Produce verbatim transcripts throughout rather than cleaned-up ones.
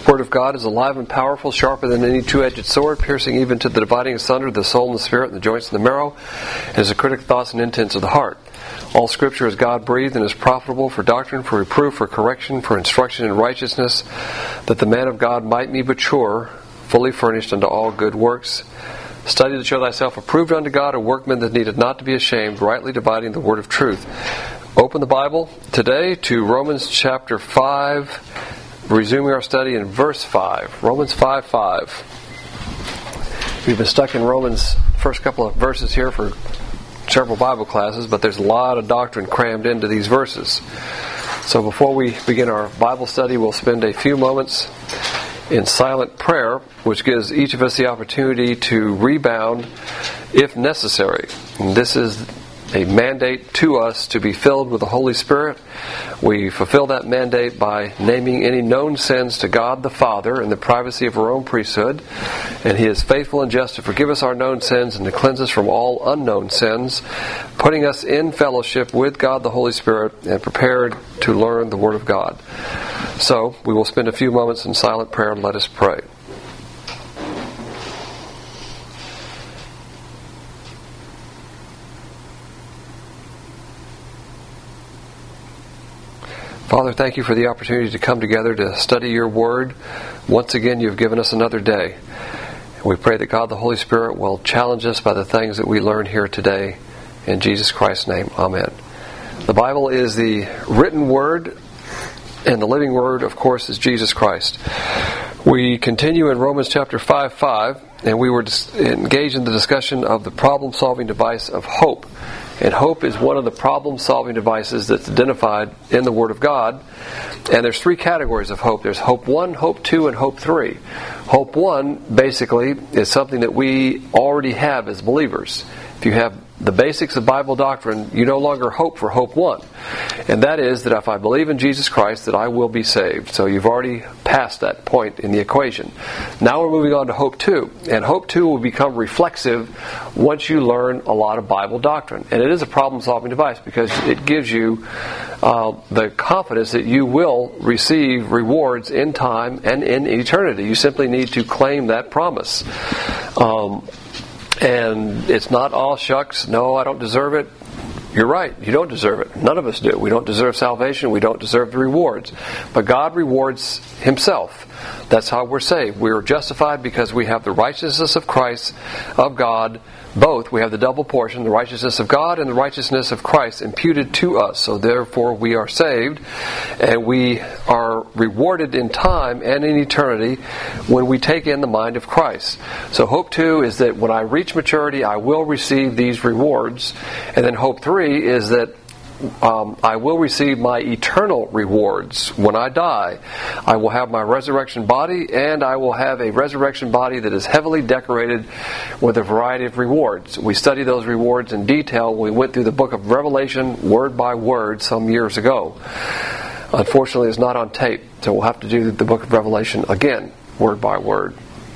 Word of God is alive and powerful, sharper than any two-edged sword, piercing even to the dividing asunder the soul and the spirit and the joints and the marrow, and is a critic of thoughts and intents of the heart. All Scripture is God-breathed and is profitable for doctrine, for reproof, for correction, for instruction in righteousness, that the man of God might be mature, fully furnished unto all good works. Study to show thyself approved unto God, a workman that needeth not to be ashamed, rightly dividing the word of truth. Open the Bible today to Romans chapter five, resuming our study in verse five. Romans five five. We've been stuck in Romans' first couple of verses here for several Bible classes, but there's a lot of doctrine crammed into these verses. So before we begin our Bible study, we'll spend a few moments in silent prayer, which gives each of us the opportunity to rebound if necessary. And this is a mandate to us to be filled with the Holy Spirit. We fulfill that mandate by naming any known sins to God the Father in the privacy of our own priesthood. And He is faithful and just to forgive us our known sins and to cleanse us from all unknown sins, putting us in fellowship with God the Holy Spirit and prepared to learn the Word of God. So, we will spend a few moments in silent prayer and let us pray. Father, thank you for the opportunity to come together to study your Word. Once again, you've given us another day. We pray that God the Holy Spirit will challenge us by the things that we learn here today. In Jesus Christ's name, amen. The Bible is the written Word, and the living Word, of course, is Jesus Christ. We continue in Romans chapter five five, and we were engaged in the discussion of the problem-solving device of hope. And hope is one of the problem-solving devices that's identified in the Word of God. And there's three categories of hope. There's hope one, hope two, and hope three. Hope one, basically, is something that we already have as believers. If you have the basics of Bible doctrine, you no longer hope for hope one. And that is that if I believe in Jesus Christ, that I will be saved. So you've already passed that point in the equation. Now we're moving on to hope two. And hope two will become reflexive once you learn a lot of Bible doctrine. And it is a problem-solving device because it gives you uh, the confidence that you will receive rewards in time and in eternity. You simply need to claim that promise. Um, And it's not all shucks, no, I don't deserve it. You're right, you don't deserve it. None of us do. We don't deserve salvation, we don't deserve the rewards. But God rewards Himself. That's how we're saved. We are justified because we have the righteousness of Christ, of God, both. We have the double portion, the righteousness of God and the righteousness of Christ imputed to us. So therefore we are saved, and we are rewarded in time and in eternity when we take in the mind of Christ. So hope two is that when I reach maturity, I will receive these rewards. And then hope three is that Um, I will receive my eternal rewards. When I die, I will have my resurrection body, and I will have a resurrection body that is heavily decorated with a variety of rewards. We studied those rewards in detail when we went through the book of Revelation word by word some years ago. Unfortunately, it's not on tape, so we'll have to do the book of Revelation again, word by word.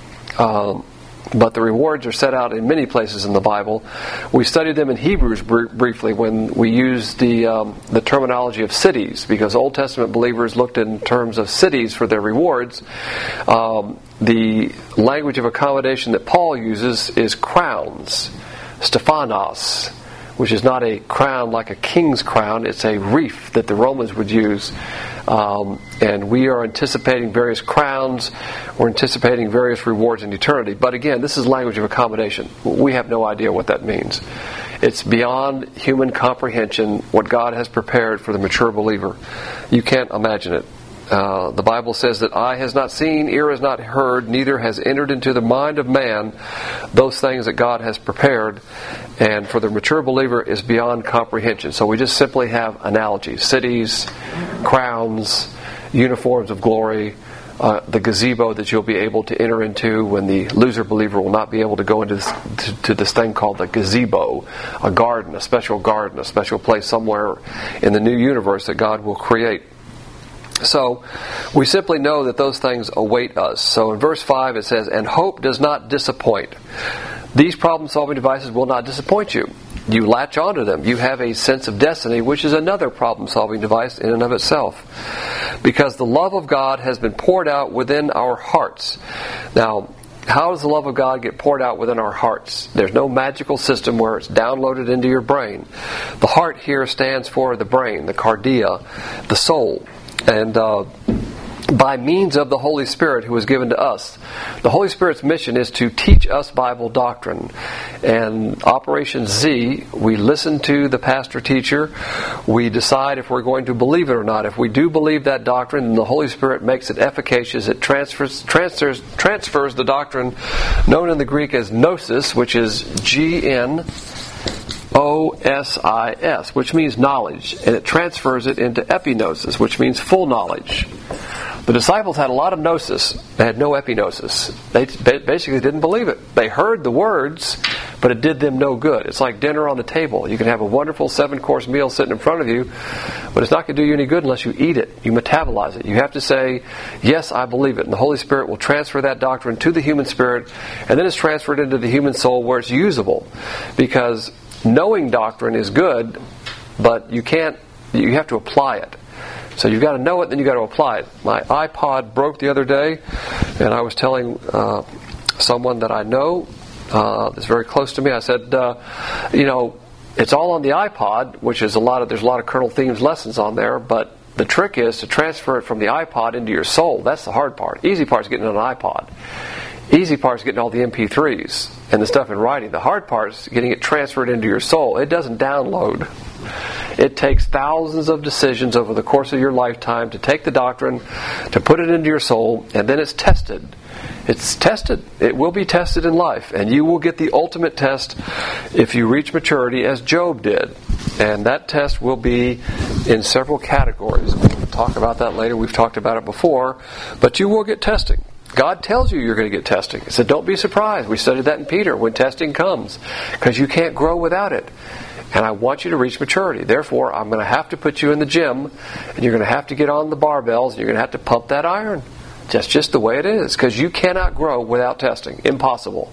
Um, But the rewards are set out in many places in the Bible. We studied them in Hebrews br- briefly when we used the um, the terminology of cities, because Old Testament believers looked in terms of cities for their rewards. Um, the language of accommodation that Paul uses is crowns, Stephanos, which is not a crown like a king's crown. It's a wreath that the Romans would use. Um, and we are anticipating various crowns. We're anticipating various rewards in eternity. But again, this is language of accommodation. We have no idea what that means. It's beyond human comprehension what God has prepared for the mature believer. You can't imagine it. Uh, the Bible says that eye has not seen, ear has not heard, neither has entered into the mind of man those things that God has prepared. And for the mature believer is beyond comprehension. So we just simply have analogies. Cities, crowns, uniforms of glory, uh, the gazebo that you'll be able to enter into when the loser believer will not be able to go into this, to, to this thing called the gazebo, a garden, a special garden, a special place somewhere in the new universe that God will create. So, we simply know that those things await us. So in verse five it says, "And hope does not disappoint." These problem-solving devices will not disappoint you. You latch onto them. You have a sense of destiny, which is another problem-solving device in and of itself. because the love of God has been poured out within our hearts. Now, how does the love of God get poured out within our hearts? There's no magical system where it's downloaded into your brain. The heart here stands for the brain, the cardia, the soul. And uh, by means of the Holy Spirit who was given to us. The Holy Spirit's mission is to teach us Bible doctrine. And Operation Z, we listen to the pastor teacher. We decide if we're going to believe it or not. If we do believe that doctrine, then the Holy Spirit makes it efficacious. It transfers transfers transfers the doctrine known in the Greek as gnosis, which is G N O S I S, which means knowledge. And it transfers it into epignosis, which means full knowledge. The disciples had a lot of gnosis. They had no epignosis. They basically didn't believe it. They heard the words, but it did them no good. It's like dinner on the table. You can have a wonderful seven-course meal sitting in front of you, but it's not going to do you any good unless you eat it. You metabolize it. You have to say, yes, I believe it. And the Holy Spirit will transfer that doctrine to the human spirit, and then it's transferred into the human soul where it's usable. Because knowing doctrine is good, but you can't, you have to apply it. So you've got to know it, then you've got to apply it. My iPod broke the other day, and I was telling uh, someone that I know uh, that's very close to me, I said, uh, you know, it's all on the iPod, which is a lot of, there's a lot of Colonel Themes lessons on there, but the trick is to transfer it from the iPod into your soul. That's the hard part. Easy part is getting on an iPod. Easy part is getting all the M P threes and the stuff in writing. The hard part is getting it transferred into your soul. It doesn't download. It takes thousands of decisions over the course of your lifetime to take the doctrine, to put it into your soul, and then it's tested. It's tested. It will be tested in life, and you will get the ultimate test if you reach maturity, as Job did. And that test will be in several categories. We'll talk about that later. We've talked about it before, but you will get testing. God tells you you're going to get testing. He said, don't be surprised. We studied that in Peter, when testing comes, because you can't grow without it. And I want you to reach maturity. Therefore, I'm going to have to put you in the gym, and you're going to have to get on the barbells, and you're going to have to pump that iron. That's just the way it is, because you cannot grow without testing. Impossible.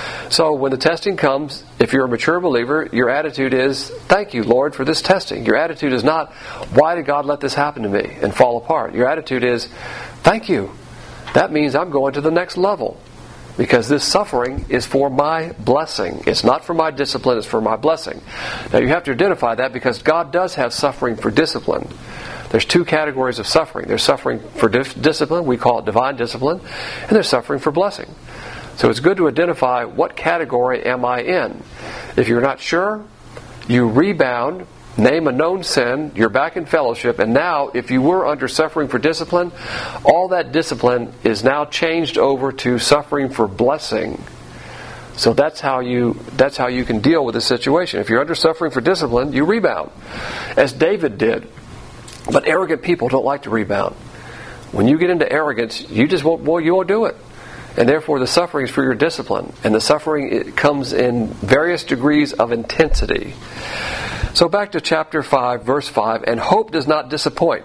So when the testing comes, if you're a mature believer, your attitude is, thank you, Lord, for this testing. Your attitude is not, why did God let this happen to me and fall apart? Your attitude is, thank you. That means I'm going to the next level. Because this suffering is for my blessing. It's not for my discipline, it's for my blessing. Now you have to identify that, because God does have suffering for discipline. There's two categories of suffering. There's suffering for dis- discipline, we call it divine discipline, and there's suffering for blessing. So it's good to identify, what category am I in? If you're not sure, you rebound, name a known sin, you're back in fellowship, and now if you were under suffering for discipline, all that discipline is now changed over to suffering for blessing. So that's how you that's how you can deal with the situation. If you're under suffering for discipline, you rebound, as David did. But arrogant people don't like to rebound. When you get into arrogance, you just won't, well, you won't do it. And therefore the suffering is for your discipline. And the suffering, it comes in various degrees of intensity. So back to chapter five, verse five, and hope does not disappoint,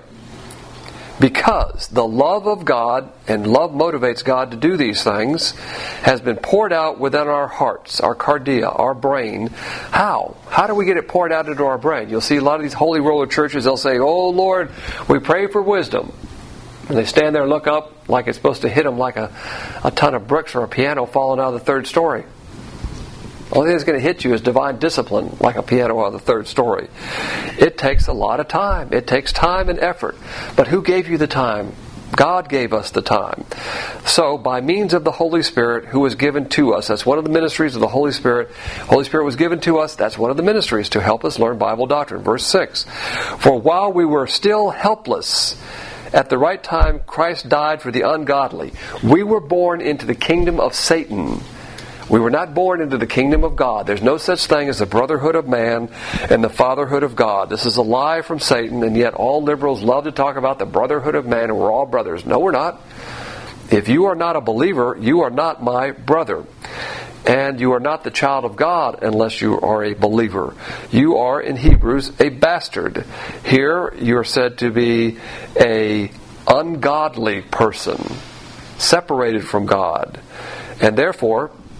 because the love of God, and love motivates God to do these things, has been poured out within our hearts, our cardia, our brain. How? How do we get it poured out into our brain? You'll see a lot of these holy roller churches, they'll say, oh Lord, we pray for wisdom. And they stand there and look up like it's supposed to hit them like a, a ton of bricks or a piano falling out of the third story. The only thing that's going to hit you is divine discipline, like a piano on the third story. It takes a lot of time. It takes time and effort. But who gave you the time? God gave us the time. So, by means of the Holy Spirit who was given to us, that's one of the ministries of the Holy Spirit. Holy Spirit was given to us, that's one of the ministries, to help us learn Bible doctrine. Verse six, for while we were still helpless, at the right time Christ died for the ungodly. We were born into the kingdom of Satan. We were not born into the kingdom of God. There's no such thing as the brotherhood of man and the fatherhood of God. This is a lie from Satan, and yet all liberals love to talk about the brotherhood of man and we're all brothers. No, we're not. If you are not a believer, you are not my brother. And you are not the child of God unless you are a believer. You are, in Hebrews, a bastard. Here you are said to be a ungodly person, separated from God. And therefore,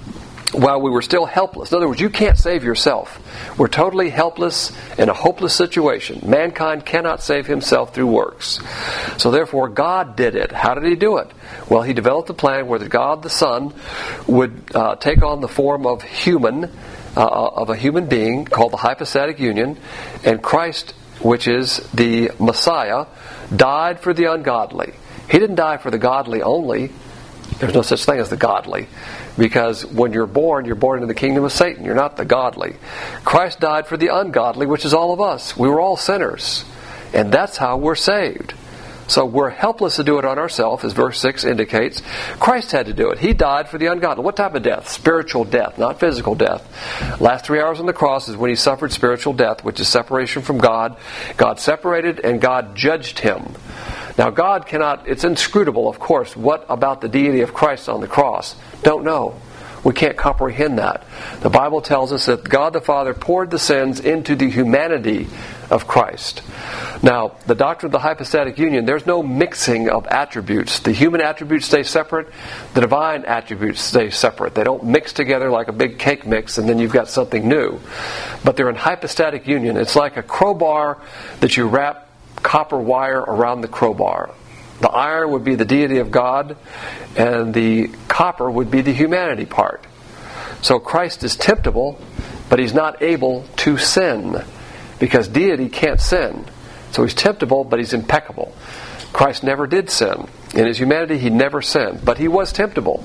while we were still helpless. In other words, you can't save yourself. We're totally helpless in a hopeless situation. Mankind cannot save himself through works. So therefore, God did it. How did he do it? Well, he developed a plan where the God the Son would uh, take on the form of human, uh, of a human being called the hypostatic union, and Christ, which is the Messiah, died for the ungodly. He didn't die for the godly only. There's no such thing as the godly. Because when you're born, you're born into the kingdom of Satan. You're not the godly. Christ died for the ungodly, which is all of us. We were all sinners. And that's how we're saved. So we're helpless to do it on ourselves, as verse six indicates. Christ had to do it. He died for the ungodly. What type of death? Spiritual death, not physical death. Last three hours on the cross is when he suffered spiritual death, which is separation from God. God separated and God judged him. Now God cannot, it's inscrutable, of course. What about the deity of Christ on the cross? Don't know. We can't comprehend that. The Bible tells us that God the Father poured the sins into the humanity of Christ. Now, the doctrine of the hypostatic union, there's no mixing of attributes. The human attributes stay separate. The divine attributes stay separate. They don't mix together like a big cake mix and then you've got something new. But they're in hypostatic union. It's like a crowbar that you wrap copper wire around the crowbar. The iron would be the deity of God, and the copper would be the humanity part. So Christ is temptable, but he's not able to sin, because deity can't sin. So he's temptable, but he's impeccable. Christ never did sin. In his humanity, he never sinned, but he was temptable.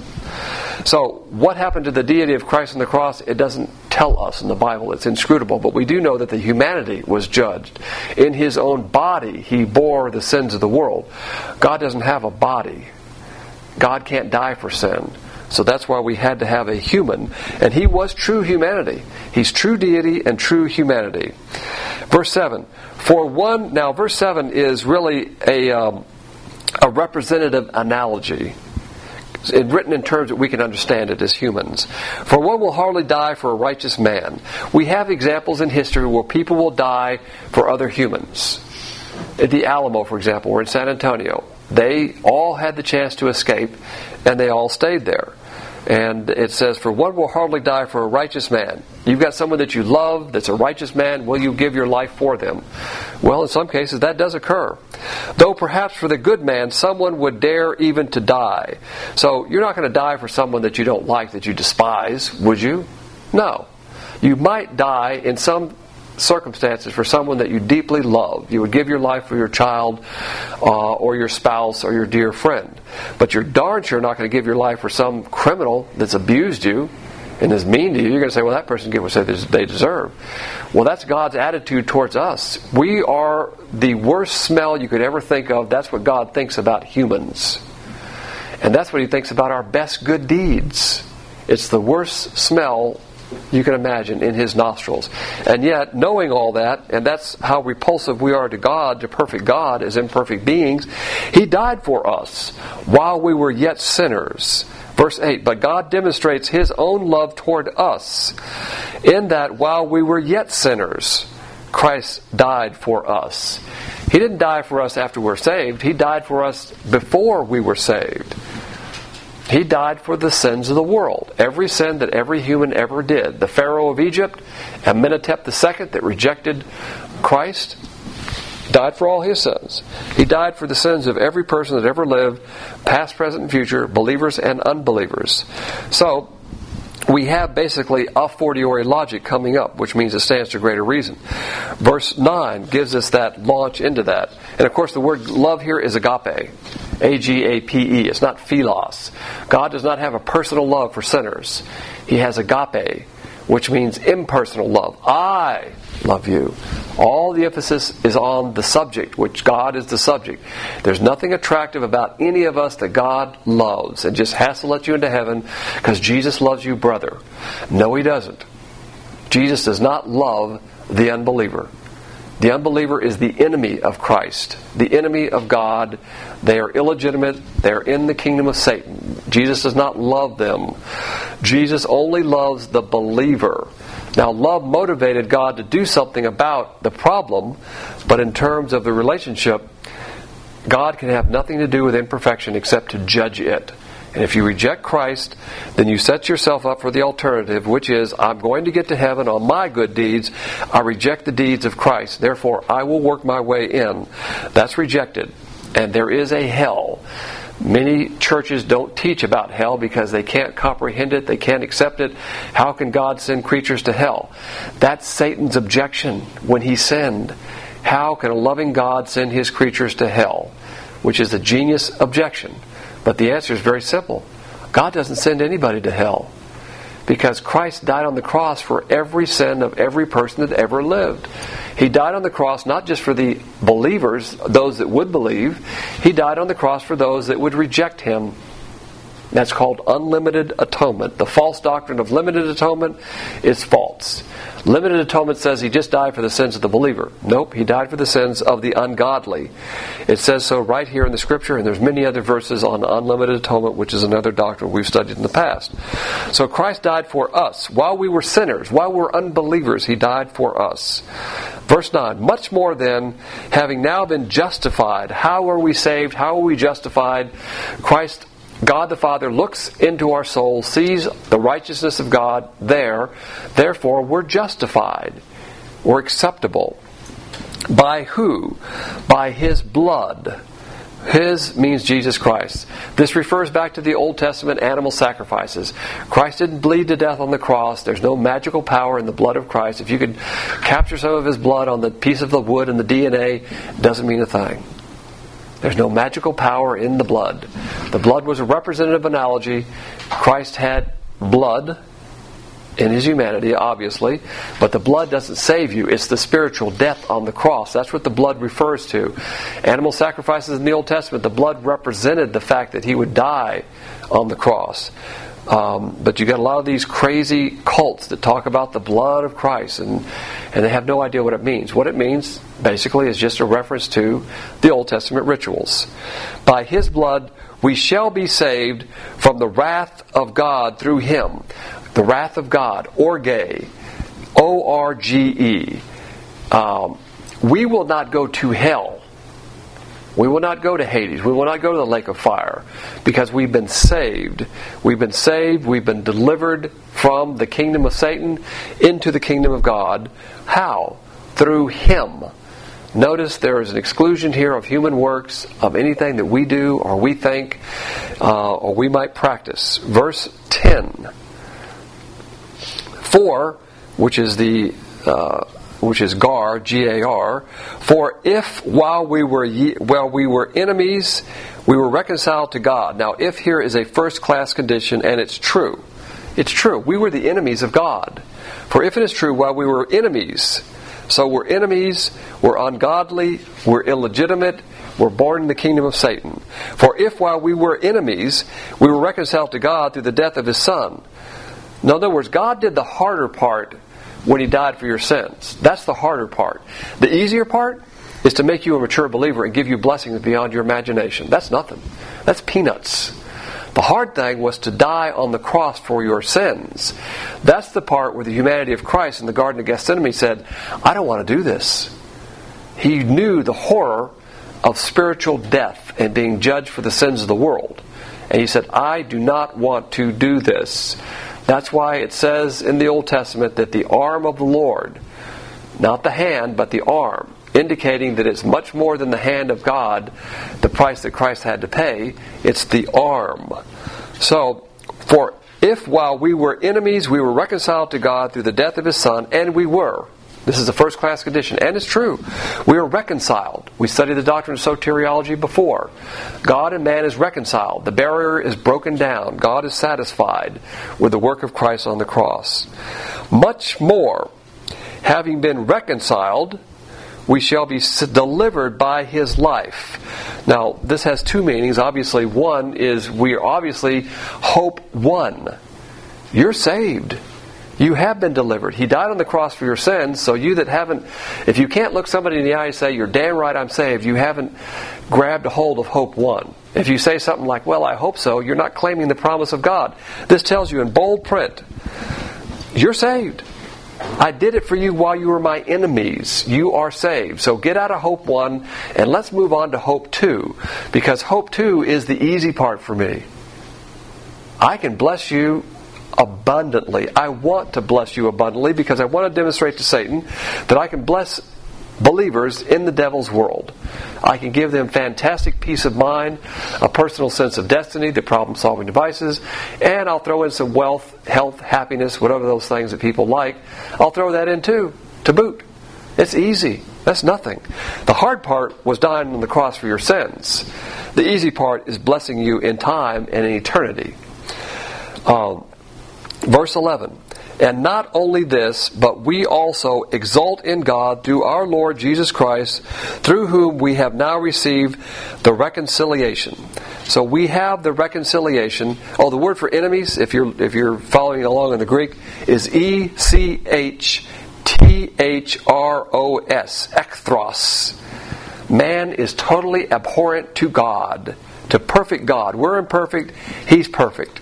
So what happened to the deity of Christ on the cross? It doesn't tell us in the Bible. It's inscrutable. But we do know that the humanity was judged. In his own body, he bore the sins of the world. God doesn't have a body. God can't die for sin. So that's why we had to have a human. And he was true humanity. He's true deity and true humanity. Verse seven. For one, now verse seven is really a, um, a representative analogy. It's written in terms that we can understand it as humans. For one will hardly die for a righteous man. We have examples in history where people will die for other humans. At the Alamo, for example, or in San Antonio, they all had the chance to escape, and they all stayed there. And it says, for one will hardly die for a righteous man. You've got someone that you love that's a righteous man. Will you give your life for them? Well, in some cases that does occur. Though perhaps for the good man someone would dare even to die. So you're not going to die for someone that you don't like, that you despise, would you? No. You might die in some circumstances for someone that you deeply love. You would give your life for your child uh, or your spouse or your dear friend. But you're darn sure not going to give your life for some criminal that's abused you and is mean to you. You're going to say, well, that person gets what they deserve. Well, that's God's attitude towards us. We are the worst smell you could ever think of. That's what God thinks about humans. And that's what he thinks about our best good deeds. It's the worst smell you can imagine in his nostrils. And yet, knowing all that, and that's how repulsive we are to God, to perfect God as imperfect beings, he died for us while we were yet sinners. Verse eight, but God demonstrates his own love toward us in that while we were yet sinners, Christ died for us. He didn't die for us after we're saved. He died for us before we were saved. He died for the sins of the world. Every sin that every human ever did. The Pharaoh of Egypt, Amenhotep the Second that rejected Christ, died for all his sins. He died for the sins of every person that ever lived, past, present, and future, believers and unbelievers. So, we have basically a fortiori logic coming up, which means it stands to greater reason. Verse nine gives us that launch into that. And of course the word love here is agape. A G A P E. It's not philos. God does not have a personal love for sinners. He has agape, which means impersonal love. I love you. All the emphasis is on the subject, which God is the subject. There's nothing attractive about any of us that God loves and just has to let you into heaven because Jesus loves you, brother. No, he doesn't. Jesus does not love the unbeliever. The unbeliever is the enemy of Christ, the enemy of God. They are illegitimate. They are in the kingdom of Satan. Jesus does not love them. Jesus only loves the believer. Now, love motivated God to do something about the problem, but in terms of the relationship, God can have nothing to do with imperfection except to judge it. And if you reject Christ, then you set yourself up for the alternative, which is, I'm going to get to heaven on my good deeds. I reject the deeds of Christ. Therefore, I will work my way in. That's rejected. And there is a hell. Many churches don't teach about hell because they can't comprehend it. They can't accept it. How can God send creatures to hell? That's Satan's objection when he sinned. How can a loving God send his creatures to hell? Which is a genius objection. But the answer is very simple. God doesn't send anybody to hell. Because Christ died on the cross for every sin of every person that ever lived. He died on the cross not just for the believers, those that would believe. He died on the cross for those that would reject Him. That's called unlimited atonement. The false doctrine of limited atonement is false. Limited atonement says He just died for the sins of the believer. Nope, He died for the sins of the ungodly. It says so right here in the Scripture, and there's many other verses on unlimited atonement, which is another doctrine we've studied in the past. So Christ died for us. While we were sinners, while we were unbelievers, He died for us. Verse nine, much more then, having now been justified. How are we saved? How are we justified? Christ God the Father looks into our soul, sees the righteousness of God there. Therefore, we're justified. We're acceptable. By who? By His blood. His means Jesus Christ. This refers back to the Old Testament animal sacrifices. Christ didn't bleed to death on the cross. There's no magical power in the blood of Christ. If you could capture some of His blood on the piece of the wood and the D N A, it doesn't mean a thing. There's no magical power in the blood. The blood was a representative analogy. Christ had blood in His humanity, obviously, but the blood doesn't save you. It's the spiritual death on the cross. That's what the blood refers to. Animal sacrifices in the Old Testament, the blood represented the fact that He would die on the cross. Um, but you got a lot of these crazy cults that talk about the blood of Christ, and, and they have no idea what it means. What it means, basically, is just a reference to the Old Testament rituals. By His blood we shall be saved from the wrath of God through Him. The wrath of God, orge, O R G E. Um, we will not go to hell. We will not go to Hades. We will not go to the lake of fire, because we've been saved. We've been saved. We've been delivered from the kingdom of Satan into the kingdom of God. How? Through Him. Notice there is an exclusion here of human works, of anything that we do or we think uh, or we might practice. Verse ten. For, which is the... Uh, which is gar, G A R, for if while we were ye, while we were enemies, we were reconciled to God. Now, if here is a first-class condition, and it's true. It's true. We were the enemies of God. For if it is true, while we were enemies, so we're enemies, we're ungodly, we're illegitimate, we're born in the kingdom of Satan. For if while we were enemies, we were reconciled to God through the death of His Son. In other words, God did the harder part when He died for your sins. That's the harder part. The easier part is to make you a mature believer and give you blessings beyond your imagination. That's nothing. That's peanuts. The hard thing was to die on the cross for your sins. That's the part where the humanity of Christ in the Garden of Gethsemane said, I don't want to do this. He knew the horror of spiritual death and being judged for the sins of the world. And He said, I do not want to do this. That's why it says in the Old Testament that the arm of the Lord, not the hand, but the arm, indicating that it's much more than the hand of God, the price that Christ had to pay. It's the arm. So, for if while we were enemies, we were reconciled to God through the death of His Son, and we were. This is a first-class condition, and it's true. We are reconciled. We studied the doctrine of soteriology before. God and man is reconciled. The barrier is broken down. God is satisfied with the work of Christ on the cross. Much more, having been reconciled, we shall be delivered by His life. Now, this has two meanings. Obviously, one is we are obviously hope one. You're saved. You have been delivered. He died on the cross for your sins, so you that haven't, if you can't look somebody in the eye and say, you're damn right I'm saved, you haven't grabbed a hold of hope one. If you say something like, well, I hope so, you're not claiming the promise of God. This tells you in bold print, you're saved. I did it for you while you were my enemies. You are saved. So get out of hope one, and let's move on to hope two, because hope two is the easy part for me. I can bless you abundantly. I want to bless you abundantly because I want to demonstrate to Satan that I can bless believers in the devil's world. I can give them fantastic peace of mind, a personal sense of destiny, the problem-solving devices, and I'll throw in some wealth, health, happiness, whatever those things that people like. I'll throw that in too, to boot. It's easy. That's nothing. The hard part was dying on the cross for your sins. The easy part is blessing you in time and in eternity. Um, verse eleven. And not only this, but we also exult in God through our Lord Jesus Christ, through whom we have now received the reconciliation. So we have the reconciliation. Oh, the word for enemies, if you're if you're following along in the Greek, is E C H T H R O S, ekthros. Man is totally abhorrent to God, to perfect God. We're imperfect, He's perfect.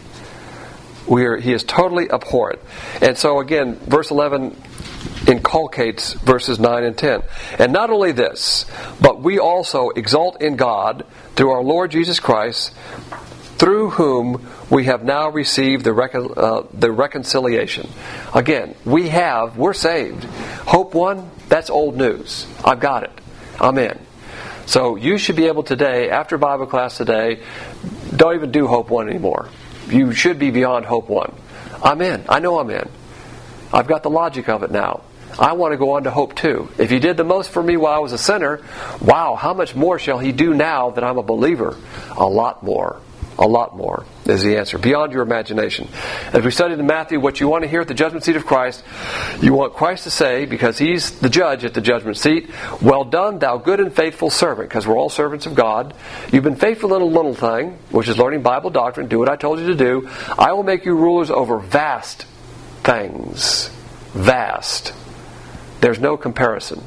We are, he is totally abhorrent. And so again, verse eleven inculcates verses nine and ten. And not only this, but we also exalt in God through our Lord Jesus Christ, through whom we have now received the, recon, uh, the reconciliation. Again, we have, we're saved. Hope One, that's old news. I've got it. I'm in. So you should be able today, after Bible class today, don't even do Hope One anymore. You should be beyond Hope One. I'm in. I know I'm in. I've got the logic of it now. I want to go on to Hope Two. If He did the most for me while I was a sinner, wow, how much more shall He do now that I'm a believer? A lot more. A lot more is the answer. Beyond your imagination. As we studied in Matthew, what you want to hear at the judgment seat of Christ, you want Christ to say, because He's the judge at the judgment seat, well done, thou good and faithful servant, because we're all servants of God. You've been faithful in a little thing, which is learning Bible doctrine. Do what I told you to do. I will make you rulers over vast things. Vast. There's no comparison.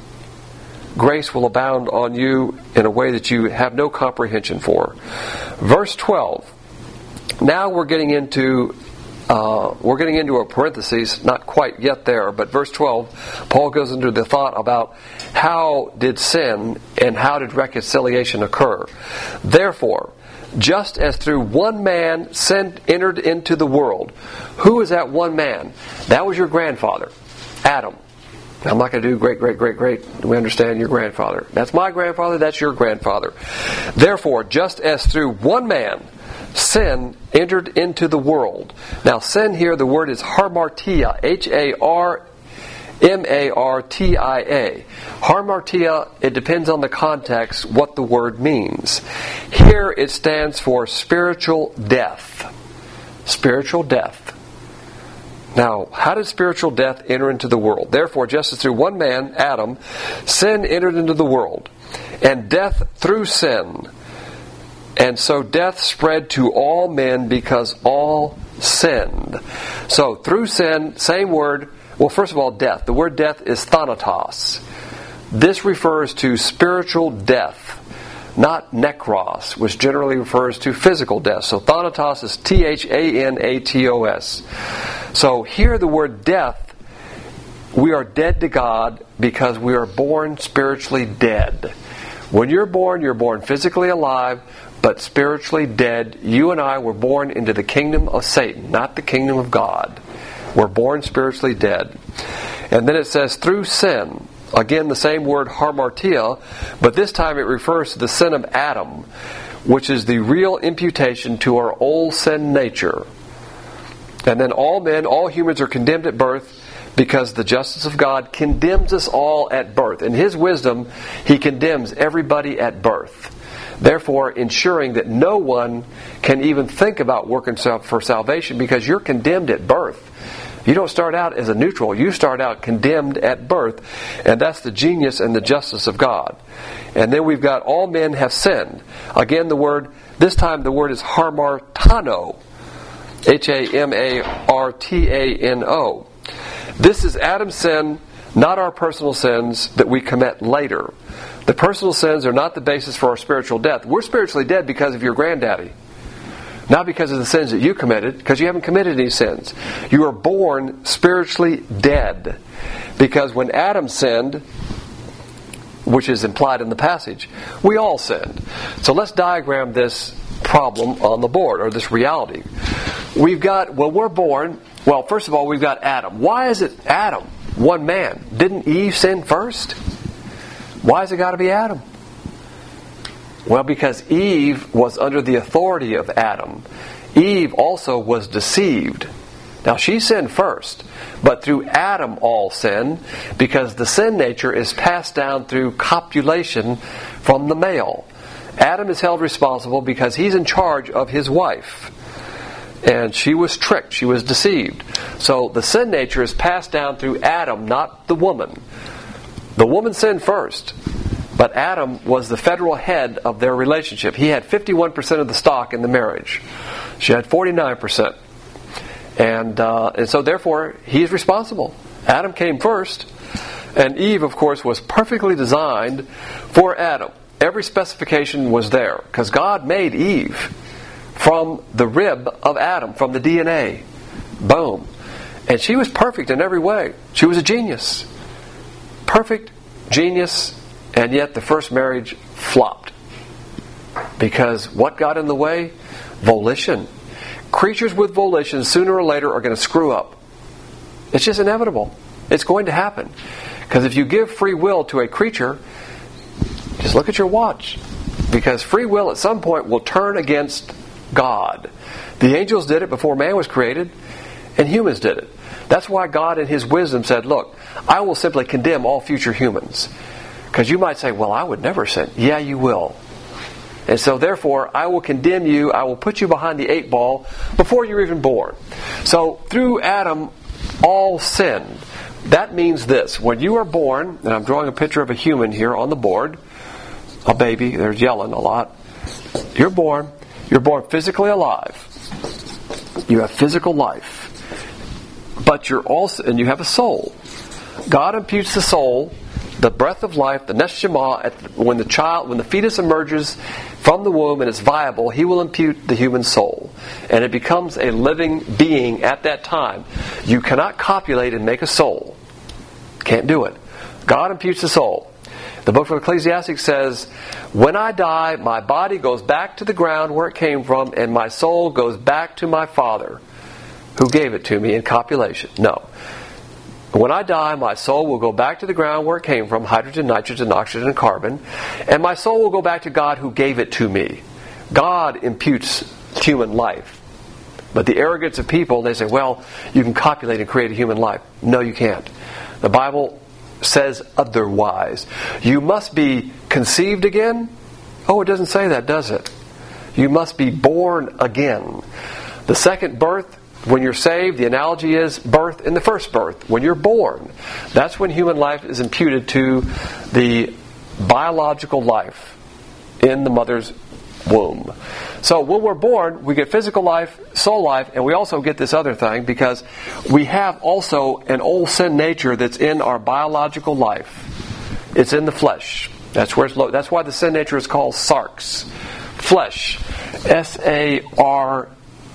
Grace will abound on you in a way that you have no comprehension for. Verse twelve. Now we're getting into uh, we're getting into a parenthesis, not quite yet there, but verse twelve, Paul goes into the thought about how did sin and how did reconciliation occur. Therefore, just as through one man sin entered into the world. Who is that one man? That was your grandfather, Adam. I'm not going to do great, great, great, great. We understand your grandfather. That's my grandfather. That's your grandfather. Therefore, just as through one man sin entered into the world. Now, sin here, the word is harmartia. H A R M A R T I A. Harmartia, it depends on the context what the word means. Here it stands for spiritual death. Spiritual death. Now, how did spiritual death enter into the world? Therefore, just as through one man, Adam, sin entered into the world, and death through sin. And so death spread to all men because all sinned. So, through sin, same word. Well, first of all, death. The word death is thanatos. This refers to spiritual death, not nekros, which generally refers to physical death. So thanatos is T H A N A T O S. So here the word death, we are dead to God because we are born spiritually dead. When you're born, you're born physically alive, but spiritually dead. You and I were born into the kingdom of Satan, not the kingdom of God. We're born spiritually dead. And then it says through sin. Again, the same word harmartia, but this time it refers to the sin of Adam, which is the real imputation to our old sin nature. And then all men, all humans are condemned at birth because the justice of God condemns us all at birth. In His wisdom, He condemns everybody at birth. Therefore, ensuring that no one can even think about working for salvation because you're condemned at birth. You don't start out as a neutral. You start out condemned at birth. And that's the genius and the justice of God. And then we've got all men have sinned. Again, the word, this time the word is harmartano. H A M A R T A N O. This is Adam's sin, not our personal sins that we commit later. The personal sins are not the basis for our spiritual death. We're spiritually dead because of your granddaddy. Not because of the sins that you committed, because you haven't committed any sins. You are born spiritually dead. Because when Adam sinned, which is implied in the passage, we all sinned. So let's diagram this problem on the board, or this reality. we've got, well, we're born, well, first of all, we've got Adam. Why is it Adam, one man? Didn't Eve sin first? Why has it got to be Adam? Well, because Eve was under the authority of Adam. Eve also was deceived. Now, she sinned first, but through Adam all sin, because the sin nature is passed down through copulation from the male. Adam is held responsible because he's in charge of his wife. And she was tricked, she was deceived. So the sin nature is passed down through Adam, not the woman. The woman sinned first, but Adam was the federal head of their relationship. He had fifty-one percent of the stock in the marriage. She had forty-nine percent. And, uh, and so therefore, he's responsible. Adam came first, and Eve, of course, was perfectly designed for Adam. Every specification was there, because God made Eve from the rib of Adam, from the D N A. Boom. And she was perfect in every way. She was a genius. Perfect, genius, and yet the first marriage flopped. Because what got in the way? Volition. Creatures with volition sooner or later are going to screw up. It's just inevitable. It's going to happen. Because if you give free will to a creature, just look at your watch. Because free will at some point will turn against God. The angels did it before man was created, and humans did it. That's why God in His wisdom said, look, I will simply condemn all future humans. Because you might say, well, I would never sin. Yeah, you will. And so therefore, I will condemn you, I will put you behind the eight ball before you're even born. So through Adam, all sin. That means this. When you are born, and I'm drawing a picture of a human here on the board, a baby, they're yelling a lot. You're born, you're born physically alive. You have physical life. But you're also, and you have a soul. God imputes the soul, the breath of life, the neshama, when the child, when the fetus emerges from the womb and is viable, He will impute the human soul. And it becomes a living being at that time. You cannot copulate and make a soul. Can't do it. God imputes the soul. The book of Ecclesiastes says, when I die, my body goes back to the ground where it came from, and my soul goes back to my Father, who gave it to me in copulation. No. When I die, my soul will go back to the ground where it came from, hydrogen, nitrogen, oxygen, and carbon, and my soul will go back to God who gave it to me. God imputes human life. But the arrogance of people, they say, well, you can copulate and create a human life. No, you can't. The Bible says otherwise. You must be conceived again? Oh, it doesn't say that, does it? You must be born again. The second birth, when you're saved, the analogy is birth in the first birth. When you're born, that's when human life is imputed to the biological life in the mother's womb. So when we're born, we get physical life, soul life, and we also get this other thing because we have also an old sin nature that's in our biological life. It's in the flesh. That's where it's lo- That's why the sin nature is called sarx. Flesh. S A R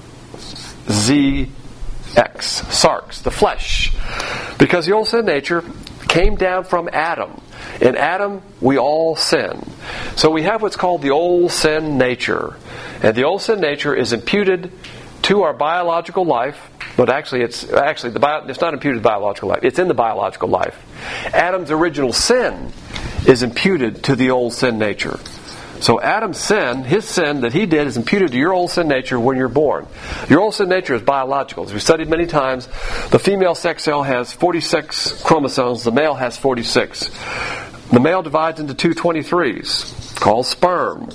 Z X. Sarx. The flesh. Because the old sin nature came down from Adam. In Adam, we all sin. So we have what's called the old sin nature. And the old sin nature is imputed to our biological life, but actually it's actually the bio, it's not imputed to biological life. It's in the biological life. Adam's original sin is imputed to the old sin nature. So Adam's sin, his sin that he did, is imputed to your old sin nature when you're born. Your old sin nature is biological. As we've studied many times, the female sex cell has forty-six chromosomes, the male has forty-six. The male divides into two twenty-threes, called sperm.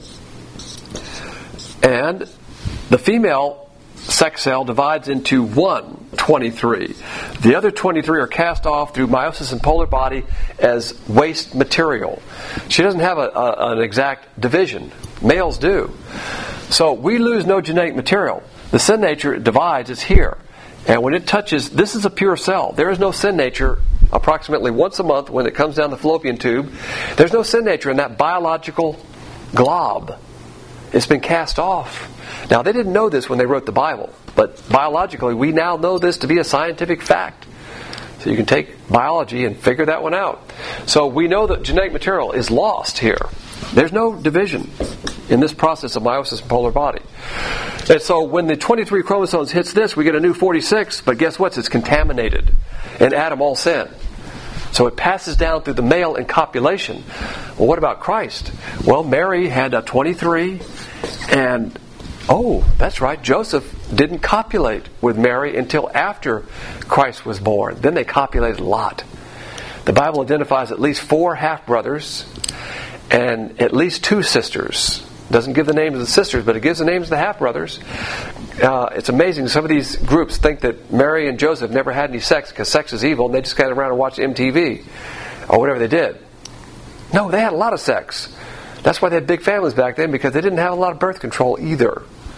And the female sex cell divides into one twenty-three. The other twenty-three are cast off through meiosis and polar body as waste material. She doesn't have a, a, an exact division. Males do. So we lose no genetic material. The sin nature divides, it's here. And when it touches, this is a pure cell. There is no sin nature approximately once a month when it comes down the fallopian tube. There's no sin nature in that biological glob. It's been cast off. Now, they didn't know this when they wrote the Bible, but biologically, we now know this to be a scientific fact. So you can take biology and figure that one out. So we know that genetic material is lost here. There's no division. in this process of meiosis and polar body. And so when the twenty-three chromosomes hits this, we get a new forty-six, but guess what? It's contaminated. And Adam all sinned. So it passes down through the male in copulation. Well, what about Christ? Well, Mary had a twenty-three, and oh, that's right, Joseph didn't copulate with Mary until after Christ was born. Then they copulated a lot. The Bible identifies at least four half-brothers and at least two sisters. Doesn't give the names of the sisters, but it gives the names of the half-brothers. Uh, it's amazing. Some of these groups think that Mary and Joseph never had any sex because sex is evil, and they just got around and watched M T V or whatever they did. No, they had a lot of sex. That's why they had big families back then, because they didn't have a lot of birth control either.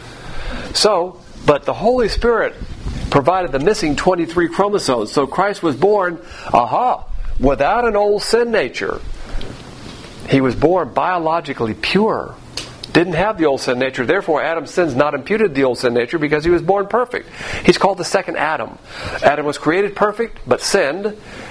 So, but the Holy Spirit provided the missing twenty-three chromosomes. So Christ was born, aha, without an old sin nature. He was born biologically pure. Didn't have the old sin nature. Therefore, Adam's sins not imputed the old sin nature because he was born perfect. He's called the second Adam. Adam was created perfect, but sinned.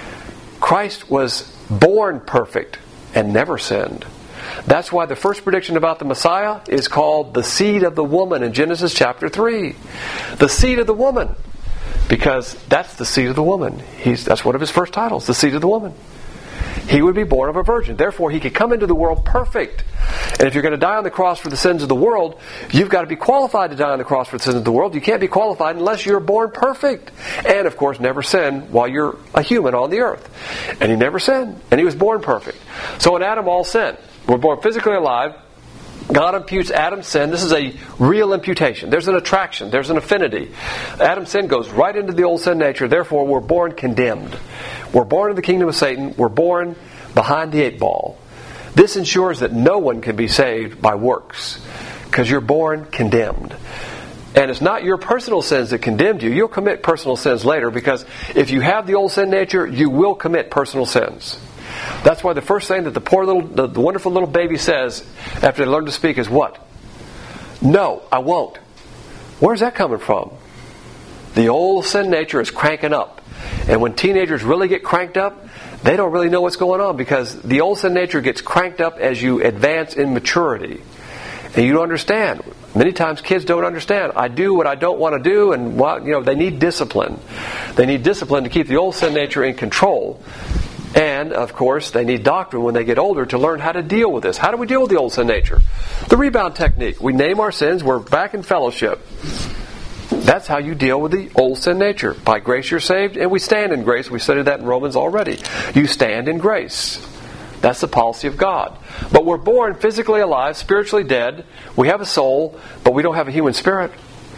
Christ was born perfect and never sinned. That's why the first prediction about the Messiah is called the seed of the woman in Genesis chapter three. The seed of the woman. Because that's the seed of the woman. He's, that's one of his first titles, the seed of the woman. He would be born of a virgin. Therefore, he could come into the world perfect. And if you're going to die on the cross for the sins of the world, you've got to be qualified to die on the cross for the sins of the world. You can't be qualified unless you're born perfect. And, of course, never sin while you're a human on the earth. And he never sinned. And he was born perfect. So in Adam, all sin. We're born physically alive. God imputes Adam's sin. This is a real imputation. There's an attraction. There's an affinity. Adam's sin goes right into the old sin nature. Therefore, we're born condemned. We're born in the kingdom of Satan. We're born behind the eight ball. This ensures that no one can be saved by works, because you're born condemned. And it's not your personal sins that condemned you. You'll commit personal sins later, because if you have the old sin nature, you will commit personal sins. That's why the first thing that the poor little, the, the wonderful little baby says after they learn to speak is what? No, I won't. Where's that coming from? The old sin nature is cranking up. And when teenagers really get cranked up, they don't really know what's going on, because the old sin nature gets cranked up as you advance in maturity. And you don't understand. Many times kids don't understand. I do what I don't want to do, and well, you know, they need discipline. They need discipline to keep the old sin nature in control. And, of course, they need doctrine when they get older to learn how to deal with this. How do we deal with the old sin nature? The rebound technique. We name our sins. We're back in fellowship. That's how you deal with the old sin nature. By grace you're saved, and we stand in grace. We studied that in Romans already. You stand in grace. That's the policy of God. But we're born physically alive, spiritually dead. We have a soul, but we don't have a human spirit.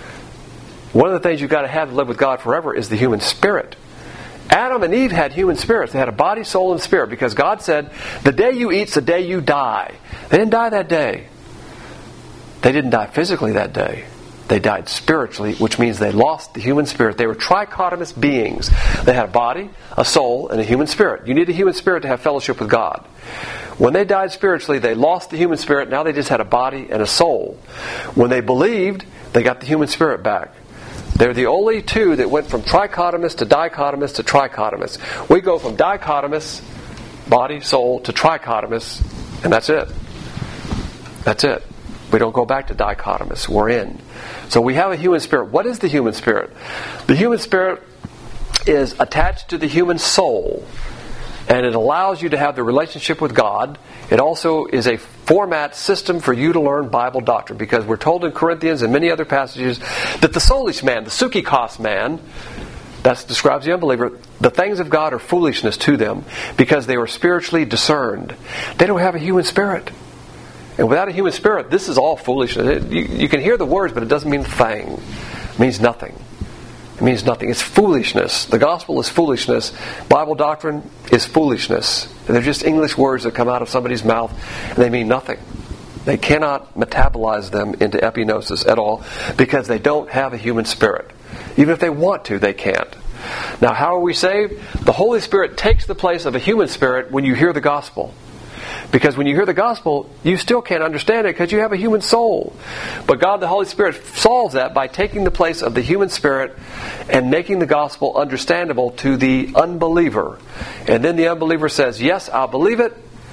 One of the things you've got to have to live with God forever is the human spirit. Adam and Eve had human spirits. They had a body, soul, and spirit, because God said, the day you eat's the day you die. They didn't die that day. They didn't die physically that day. They died spiritually, which means they lost the human spirit. They were trichotomous beings. They had a body, a soul, and a human spirit. You need a human spirit to have fellowship with God. When they died spiritually, they lost the human spirit. Now they just had a body and a soul. When they believed, they got the human spirit back. They're the only two that went from trichotomous to dichotomous to trichotomous. We go from dichotomous, body, soul, to trichotomous, and that's it. That's it. We don't go back to dichotomous. We're in. So we have a human spirit. What is the human spirit? The human spirit is attached to the human soul, and it allows you to have the relationship with God. It also is a format system for you to learn Bible doctrine, because we're told in Corinthians and many other passages that the soulish man, the psychikos man, that describes the unbeliever, the things of God are foolishness to them because they were spiritually discerned. They don't have a human spirit. And without a human spirit, this is all foolishness. It, you, you can hear the words, but it doesn't mean a thing. It means nothing. It means nothing. It's foolishness. The gospel is foolishness. Bible doctrine is foolishness. They're just English words that come out of somebody's mouth, and they mean nothing. They cannot metabolize them into epignosis at all, because they don't have a human spirit. Even if they want to, they can't. Now, how are we saved? The Holy Spirit takes the place of a human spirit when you hear the gospel. Because when you hear the gospel, you still can't understand it because you have a human soul. But God, the Holy Spirit, solves that by taking the place of the human spirit and making the gospel understandable to the unbeliever. And then the unbeliever says, yes, I'll believe it,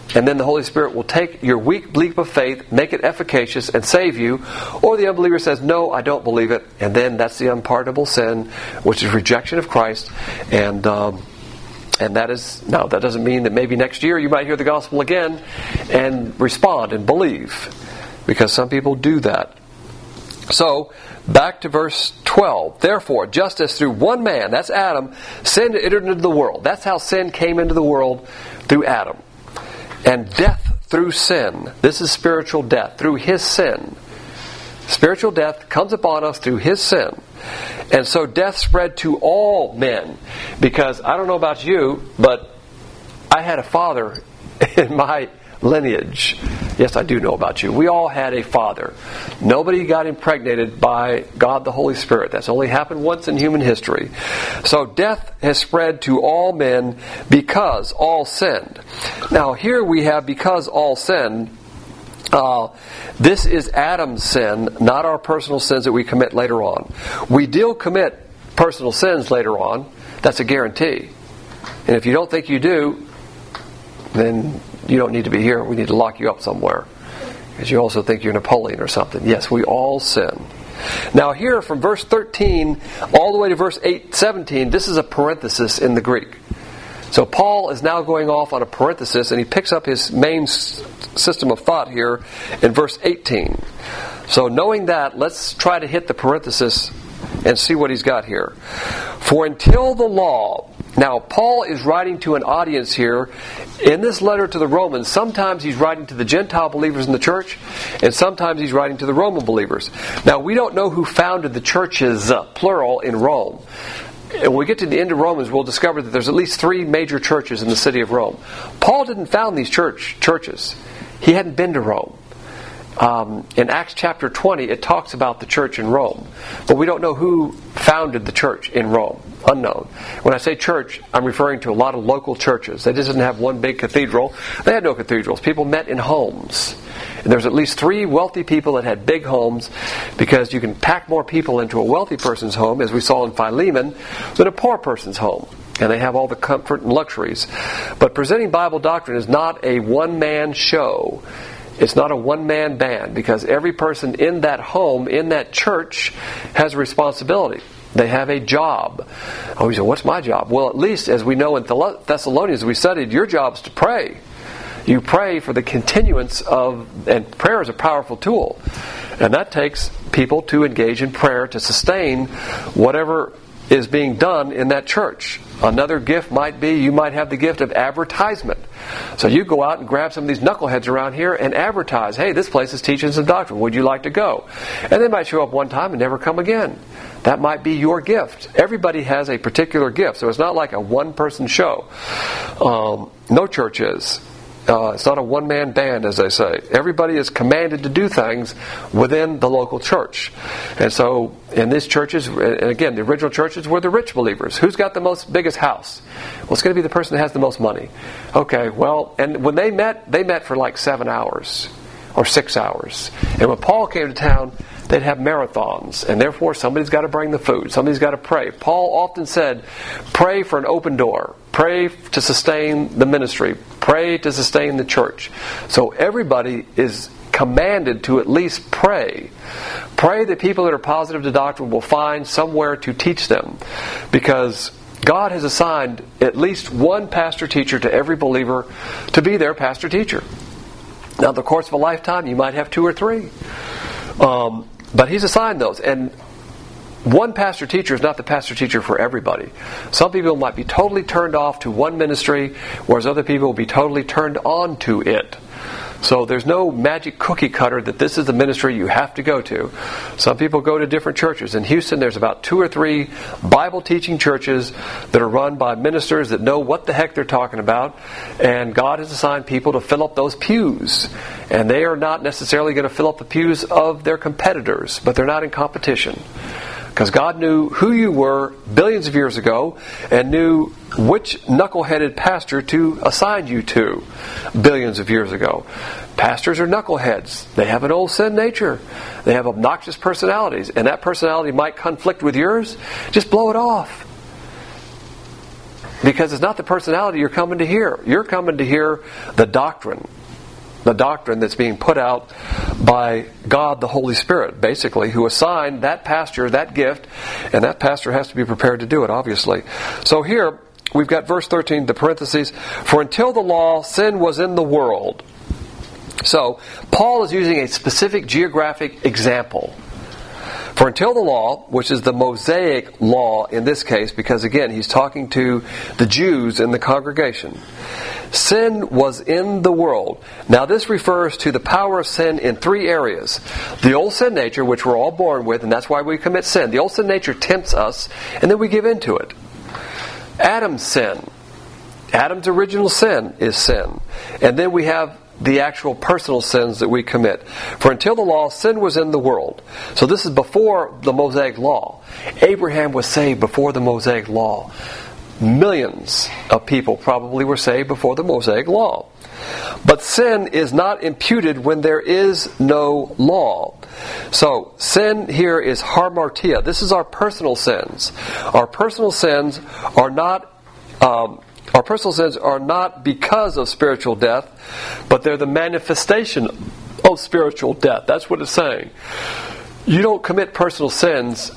and then the Holy Spirit will take your weak leap of faith, make it efficacious, and save you. Or the unbeliever says, no, I don't believe it. And then that's the unpardonable sin, which is rejection of Christ. And um, and that is, now that doesn't mean that maybe next year you might hear the gospel again and respond and believe. Because some people do that. So, back to verse twelve. Therefore, just as through one man, that's Adam, sin entered into the world. That's how sin came into the world, through Adam. And death through sin. This is spiritual death, through his sin. Spiritual death comes upon us through his sin. And so death spread to all men. Because, I don't know about you, but I had a father in my lineage. Yes, I do know about you. We all had a father. Nobody got impregnated by God the Holy Spirit. That's only happened once in human history. So death has spread to all men because all sinned. Now here we have because all sinned. Uh, this is Adam's sin, not our personal sins that we commit later on. We do commit personal sins later on. That's a guarantee. And if you don't think you do, then you don't need to be here. We need to lock you up somewhere. Because you also think you're Napoleon or something. Yes, we all sin. Now here from verse thirteen all the way to verse eight, seventeen, this is a parenthesis in the Greek. So Paul is now going off on a parenthesis, and he picks up his main s- system of thought here in verse eighteen. So knowing that, let's try to hit the parenthesis and see what he's got here. For until the law... Now, Paul is writing to an audience here in this letter to the Romans. Sometimes he's writing to the Gentile believers in the church, and sometimes he's writing to the Roman believers. Now, we don't know who founded the churches, uh, plural, in Rome. And when we get to the end of Romans, we'll discover that there's at least three major churches in the city of Rome. Paul didn't found these church churches. He hadn't been to Rome. Um, in Acts chapter twenty, it talks about the church in Rome. But we don't know who founded the church in Rome. Unknown. When I say church, I'm referring to a lot of local churches. They just didn't have one big cathedral. They had no cathedrals. People met in homes. And there's at least three wealthy people that had big homes, because you can pack more people into a wealthy person's home, as we saw in Philemon, than a poor person's home. And they have all the comfort and luxuries. But presenting Bible doctrine is not a one-man show. It's not a one-man band, because every person in that home, in that church, has a responsibility. They have a job. Oh, you say, what's my job? Well, at least, as we know in Thessalonians, we studied, your job is to pray. You pray for the continuance of, and prayer is a powerful tool. And that takes people to engage in prayer to sustain whatever is being done in that church. Another gift might be, you might have the gift of advertisement. So you go out and grab some of these knuckleheads around here and advertise, hey, this place is teaching some doctrine. Would you like to go? And they might show up one time and never come again. That might be your gift. Everybody has a particular gift. So it's not like a one-person show. Um, no church is. Uh, it's not a one-man band, as they say. Everybody is commanded to do things within the local church. And so, in these churches, and again, the original churches were the rich believers. Who's got the most biggest house? Well, it's going to be the person that has the most money. Okay, well, and when they met, they met for like seven hours or six hours. And when Paul came to town, they'd have marathons, and therefore somebody's got to bring the food. Somebody's got to pray. Paul often said, pray for an open door. Pray to sustain the ministry. Pray to sustain the church. So everybody is commanded to at least pray. Pray that people that are positive to doctrine will find somewhere to teach them. Because God has assigned at least one pastor-teacher to every believer to be their pastor-teacher. Now, in the course of a lifetime, you might have two or three. Um, but He's assigned those. And one pastor-teacher is not the pastor-teacher for everybody. Some people might be totally turned off to one ministry, whereas other people will be totally turned on to it. So there's no magic cookie cutter that this is the ministry you have to go to. Some people go to different churches. In Houston, there's about two or three Bible-teaching churches that are run by ministers that know what the heck they're talking about. And God has assigned people to fill up those pews. And they are not necessarily going to fill up the pews of their competitors, but they're not in competition. Because God knew who you were billions of years ago and knew which knuckleheaded pastor to assign you to billions of years ago. Pastors are knuckleheads. They have an old sin nature. They have obnoxious personalities. And that personality might conflict with yours. Just blow it off. Because it's not the personality you're coming to hear. You're coming to hear the doctrine. The doctrine that's being put out by God the Holy Spirit, basically, who assigned that pastor that gift, and that pastor has to be prepared to do it, obviously. So here, we've got verse thirteen, the parentheses, for until the law, sin was in the world. So, Paul is using a specific geographic example. For until the law, which is the Mosaic law in this case, because again, he's talking to the Jews in the congregation, sin was in the world. Now this refers to the power of sin in three areas. The old sin nature, which we're all born with, and that's why we commit sin. The old sin nature tempts us, and then we give in to it. Adam's sin. Adam's original sin is sin. And then we have the actual personal sins that we commit. For until the law, sin was in the world. So this is before the Mosaic law. Abraham was saved before the Mosaic law. Millions of people probably were saved before the Mosaic law. But sin is not imputed when there is no law. So, sin here is hamartia. This is our personal sins. Our personal sins are not um, Our personal sins are not because of spiritual death, but they're the manifestation of spiritual death. That's what it's saying. You don't commit personal sins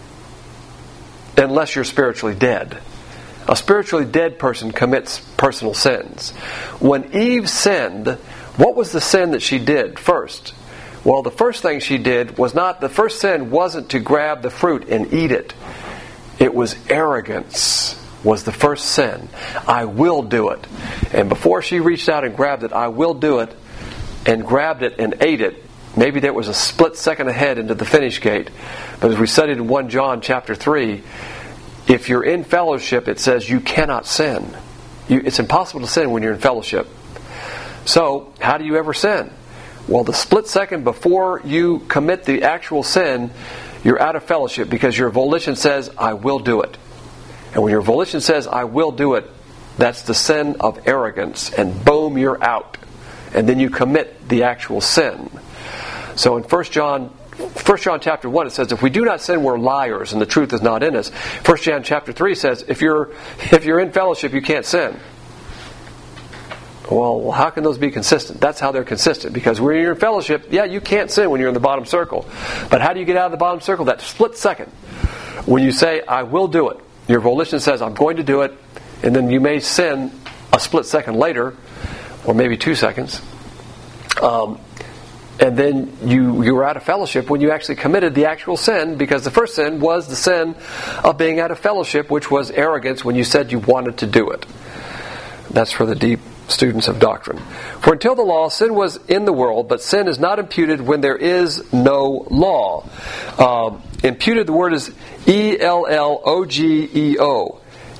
unless you're spiritually dead. A spiritually dead person commits personal sins. When Eve sinned, what was the sin that she did first? Well, the first thing she did was not, the first sin wasn't to grab the fruit and eat it. It was arrogance. Was the first sin. I will do it. And before she reached out and grabbed it, I will do it, and grabbed it and ate it, maybe there was a split second ahead into the finish gate. But as we studied in First John chapter three, if you're in fellowship, it says you cannot sin. You, it's impossible to sin when you're in fellowship. So, how do you ever sin? Well, the split second before you commit the actual sin, you're out of fellowship because your volition says, I will do it. And when your volition says, I will do it, that's the sin of arrogance. And boom, you're out. And then you commit the actual sin. So in First John, First John chapter one, it says, if we do not sin, we're liars, and the truth is not in us. First John chapter three says, if you're if you're in fellowship, you can't sin. Well, how can those be consistent? That's how they're consistent. Because when you're in fellowship, yeah, you can't sin when you're in the bottom circle. But how do you get out of the bottom circle? That split second. When you say, I will do it. Your volition says, I'm going to do it, and then you may sin a split second later, or maybe two seconds. Um, and then you, you were out of fellowship when you actually committed the actual sin, because the first sin was the sin of being out of fellowship, which was arrogance when you said you wanted to do it. That's for the deep students of doctrine. For until the law, sin was in the world, but sin is not imputed when there is no law. Um, imputed, the word is E L L O G E O.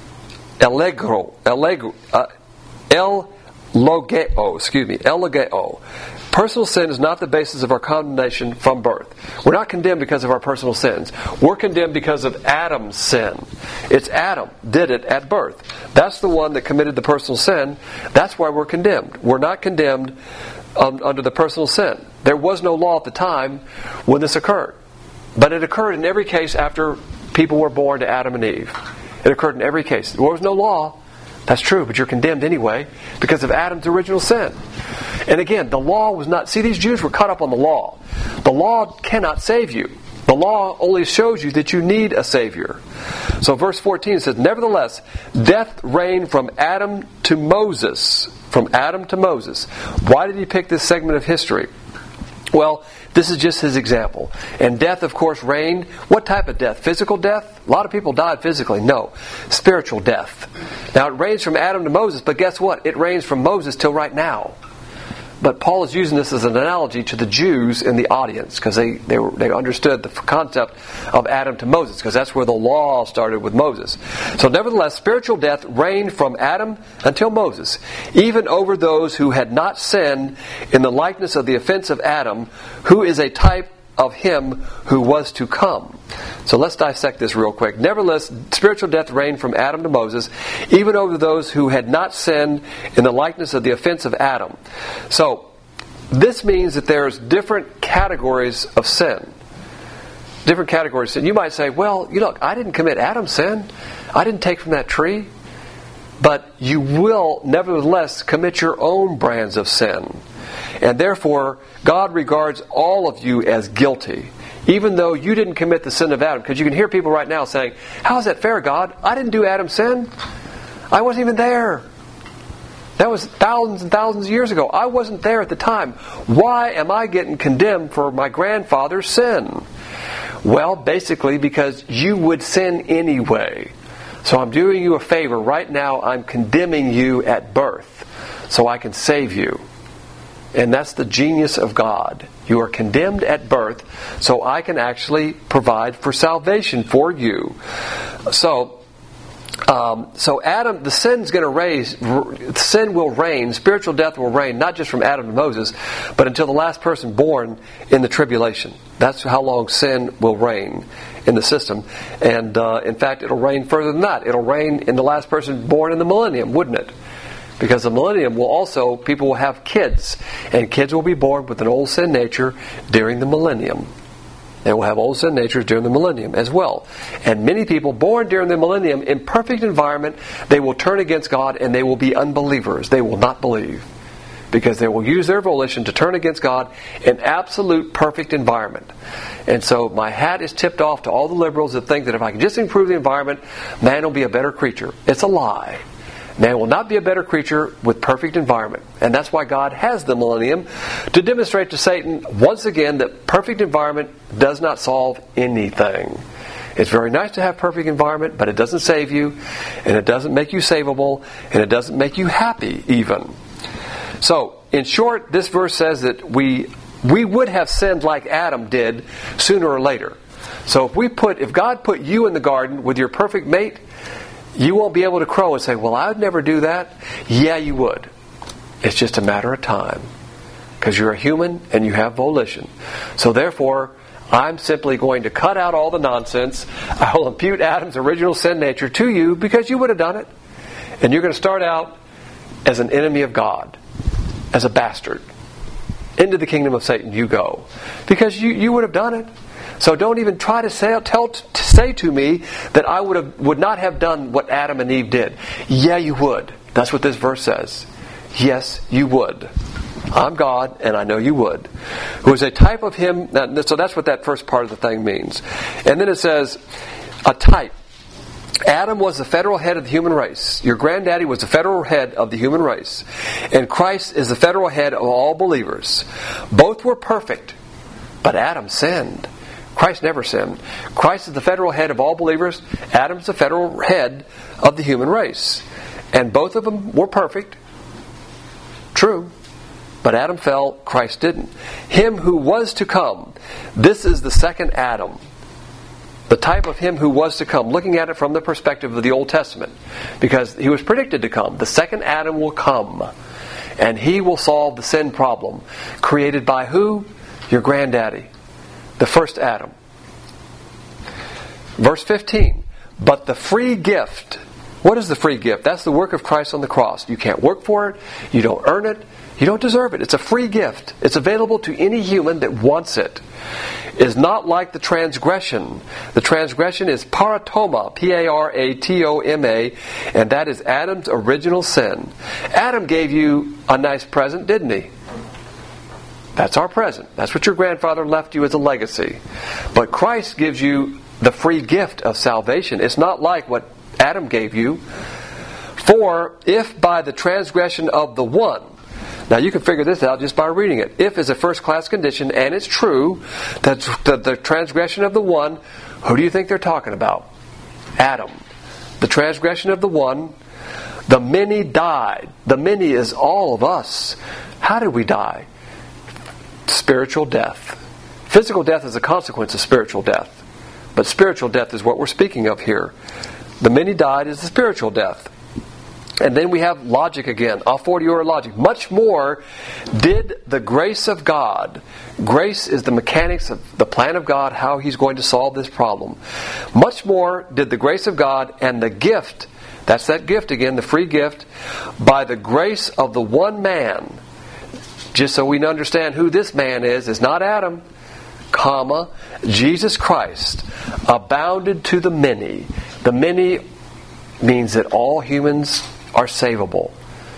Allegro. Allegro. Uh, El logeo. Excuse me. El logeo. Personal sin is not the basis of our condemnation from birth. We're not condemned because of our personal sins. We're condemned because of Adam's sin. It's Adam did it at birth. That's the one that committed the personal sin. That's why we're condemned. We're not condemned um, under the personal sin. There was no law at the time when this occurred. But it occurred in every case after people were born to Adam and Eve. It occurred in every case. There was no law. That's true, but you're condemned anyway because of Adam's original sin. And again, the law was not... See, these Jews were caught up on the law. The law cannot save you. The law only shows you that you need a Savior. So verse fourteen says, nevertheless, death reigned from Adam to Moses. From Adam to Moses. Why did he pick this segment of history? Well, this is just his example. And death, of course, reigned. What type of death? Physical death? A lot of people died physically. No. Spiritual death. Now, it reigns from Adam to Moses, but guess what? It reigns from Moses till right now. But Paul is using this as an analogy to the Jews in the audience, because they, they, were, they understood the concept of Adam to Moses, because that's where the law started with Moses. So nevertheless, spiritual death reigned from Adam until Moses, even over those who had not sinned in the likeness of the offense of Adam, who is a type of him who was to come. So let's dissect this real quick. Nevertheless, spiritual death reigned from Adam to Moses, even over those who had not sinned in the likeness of the offense of Adam. So, this means that there's different categories of sin. Different categories of sin. You might say, well, you look, I didn't commit Adam's sin. I didn't take from that tree. but you will nevertheless commit your own brands of sin. And therefore, God regards all of you as guilty, even though you didn't commit the sin of Adam. Because you can hear people right now saying, how is that fair, God? I didn't do Adam's sin. I wasn't even there. That was thousands and thousands of years ago. I wasn't there at the time. Why am I getting condemned for my grandfather's sin? Well, basically because you would sin anyway. So I'm doing you a favor. Right now I'm condemning you at birth so I can save you. And that's the genius of God. You are condemned at birth so I can actually provide for salvation for you. So Um, so Adam, the sin's going to raise, sin will reign, spiritual death will reign, not just from Adam to Moses, but until the last person born in the tribulation. That's how long sin will reign in the system. And uh, in fact, it'll reign further than that. It'll reign in the last person born in the millennium, wouldn't it? Because the millennium will also, people will have kids, and kids will be born with an old sin nature during the millennium. They will have old sin natures during the millennium as well. And many people born during the millennium in perfect environment, they will turn against God and they will be unbelievers. They will not believe. Because they will use their volition to turn against God in absolute perfect environment. And so my hat is tipped off to all the liberals that think that if I can just improve the environment, man will be a better creature. It's a lie. Man will not be a better creature with perfect environment. And that's why God has the millennium, to demonstrate to Satan once again that perfect environment does not solve anything. It's very nice to have perfect environment, but it doesn't save you, and it doesn't make you savable, and it doesn't make you happy even. So, in short, this verse says that we we would have sinned like Adam did sooner or later. So if we put if God put you in the garden with your perfect mate, you won't be able to crow and say, well, I'd never do that. Yeah, you would. It's just a matter of time. Because you're a human and you have volition. So therefore, I'm simply going to cut out all the nonsense. I will impute Adam's original sin nature to you because you would have done it. And you're going to start out as an enemy of God. As a bastard. Into the kingdom of Satan you go. Because you, you would have done it. So don't even try to say, tell, to say to me that I would have, would not have done what Adam and Eve did. Yeah, you would. That's what this verse says. Yes, you would. I'm God, and I know you would. Who is a type of him. So that's what that first part of the thing means. And then it says, a type. Adam was the federal head of the human race. Your granddaddy was the federal head of the human race. And Christ is the federal head of all believers. Both were perfect, but Adam sinned. Christ never sinned. Christ is the federal head of all believers. Adam's the federal head of the human race. And both of them were perfect. True. But Adam fell, Christ didn't. Him who was to come. This is the second Adam. The type of him who was to come. Looking at it from the perspective of the Old Testament. Because he was predicted to come. The second Adam will come. And he will solve the sin problem. Created by who? Your granddaddy. The first Adam. Verse fifteen. But the free gift. What is the free gift? That's the work of Christ on the cross. You can't work for it. You don't earn it. You don't deserve it. It's a free gift. It's available to any human that wants it. Is not like the transgression. The transgression is paratoma. P A R A T O M A. And that is Adam's original sin. Adam gave you a nice present, didn't he? That's our present. That's what your grandfather left you as a legacy. But Christ gives you the free gift of salvation. It's not like what Adam gave you. For if by the transgression of the one. Now you can figure this out just by reading it. If is a first class condition, and it's true that the, the transgression of the one, who do you think they're talking about? Adam. The transgression of the one, the many died. The many is all of us. How did we die? Spiritual death. Physical death is a consequence of spiritual death. But spiritual death is what we're speaking of here. The many died is the spiritual death. And then we have logic again. A fortiori logic. Much more did the grace of God. Grace is the mechanics of the plan of God, how He's going to solve this problem. Much more did the grace of God and the gift, that's that gift again, the free gift, by the grace of the one man. Just so we understand who this man is, is not Adam, comma, Jesus Christ, abounded to the many. The many means that all humans are savable.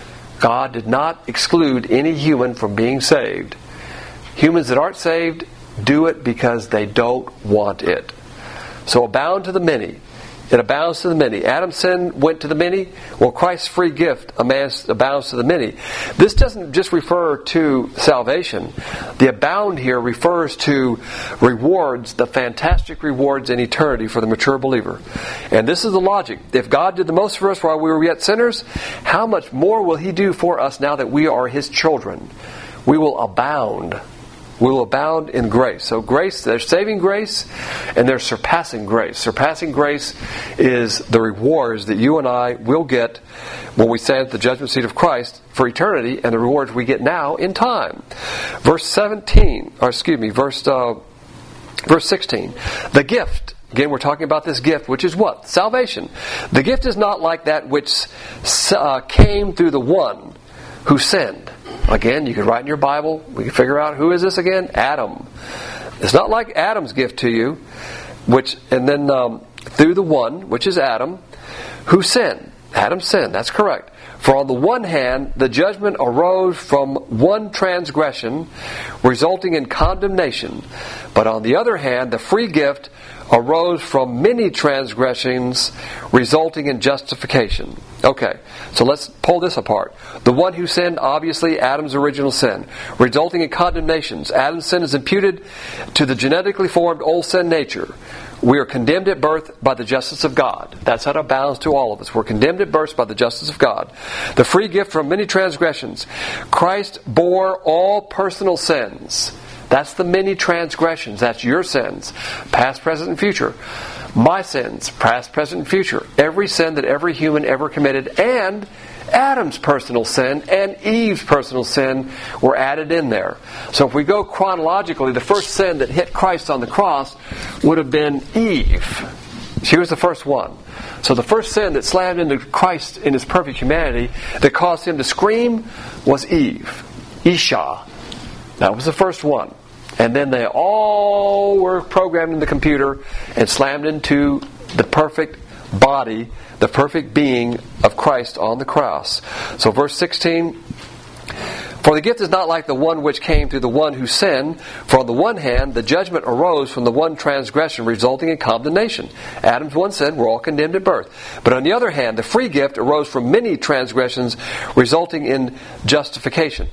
God did not exclude any human from being saved. Humans that aren't saved do it because they don't want it. So abound to the many. It abounds to the many. Adam's sin went to the many. Well, Christ's free gift abounds to the many. This doesn't just refer to salvation. The abound here refers to rewards, the fantastic rewards in eternity for the mature believer. And this is the logic. If God did the most for us while we were yet sinners, how much more will He do for us now that we are His children? We will abound. We will abound in grace. So grace, there's saving grace and there's surpassing grace. Surpassing grace is the rewards that you and I will get when we stand at the judgment seat of Christ for eternity, and the rewards we get now in time. Verse seventeen, or excuse me, verse uh, verse sixteen. The gift. Again, we're talking about this gift, which is what? Salvation. The gift is not like that which uh, came through the one who sinned. Again, you can write in your Bible. We can figure out who is this again? Adam. It's not like Adam's gift to you, which and then um, through the one, which is Adam, who sinned. Adam sinned. That's correct. For on the one hand, the judgment arose from one transgression, resulting in condemnation. But on the other hand, the free gift arose from many transgressions, resulting in justification. Okay, so let's pull this apart. The one who sinned, obviously Adam's original sin, resulting in condemnations. Adam's sin is imputed to the genetically formed old sin nature. We are condemned at birth by the justice of God. That's how it abounds to all of us. We're condemned at birth by the justice of God. The free gift from many transgressions. Christ bore all personal sins. That's the many transgressions. That's your sins, past, present, and future. My sins, past, present, and future. Every sin that every human ever committed, and Adam's personal sin and Eve's personal sin were added in there. So if we go chronologically, the first sin that hit Christ on the cross would have been Eve. She was the first one. So the first sin that slammed into Christ in His perfect humanity that caused Him to scream was Eve. Isha. That was the first one. And then they all were programmed in the computer and slammed into the perfect body, the perfect being of Christ on the cross. So verse sixteen, for the gift is not like the one which came through the one who sinned. For on the one hand, the judgment arose from the one transgression, resulting in condemnation. Adam's one sin, we're all condemned at birth. But on the other hand, the free gift arose from many transgressions, resulting in justification.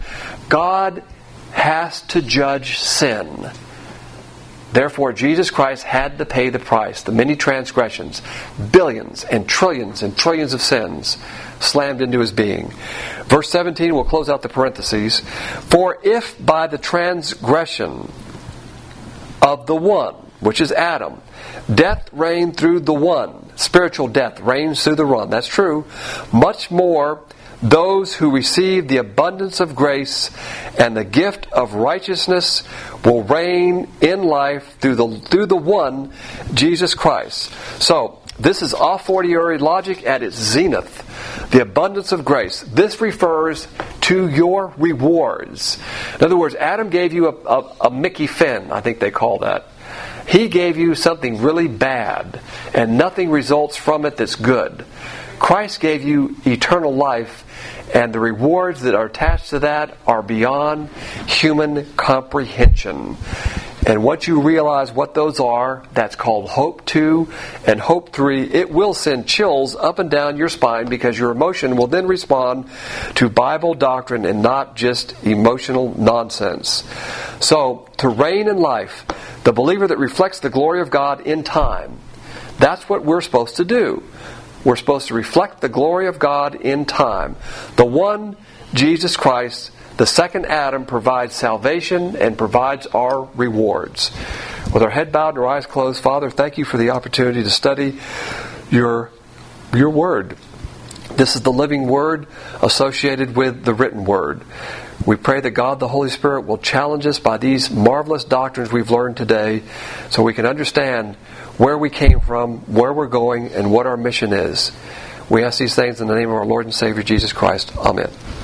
God has to judge sin. Therefore, Jesus Christ had to pay the price. The many transgressions, billions and trillions and trillions of sins slammed into His being. Verse seventeen, we'll close out the parentheses. For if by the transgression of the one, which is Adam, death reigned through the one, spiritual death reigns through the one, that's true, much more those who receive the abundance of grace and the gift of righteousness will reign in life through the through the one, Jesus Christ. So, this is a fortiori logic at its zenith. The abundance of grace. This refers to your rewards. In other words, Adam gave you a, a, a Mickey Finn, I think they call that. He gave you something really bad, and nothing results from it that's good. Christ gave you eternal life, and the rewards that are attached to that are beyond human comprehension. And once you realize what those are, that's called Hope two and Hope three. It will send chills up and down your spine because your emotion will then respond to Bible doctrine and not just emotional nonsense. So, to reign in life, the believer that reflects the glory of God in time, that's what we're supposed to do. We're supposed to reflect the glory of God in time. The one, Jesus Christ, the second Adam, provides salvation and provides our rewards. With our head bowed and our eyes closed, Father, thank you for the opportunity to study your, your Word. This is the living Word associated with the written Word. We pray that God the Holy Spirit will challenge us by these marvelous doctrines we've learned today so we can understand where we came from, where we're going, and what our mission is. We ask these things in the name of our Lord and Savior Jesus Christ. Amen.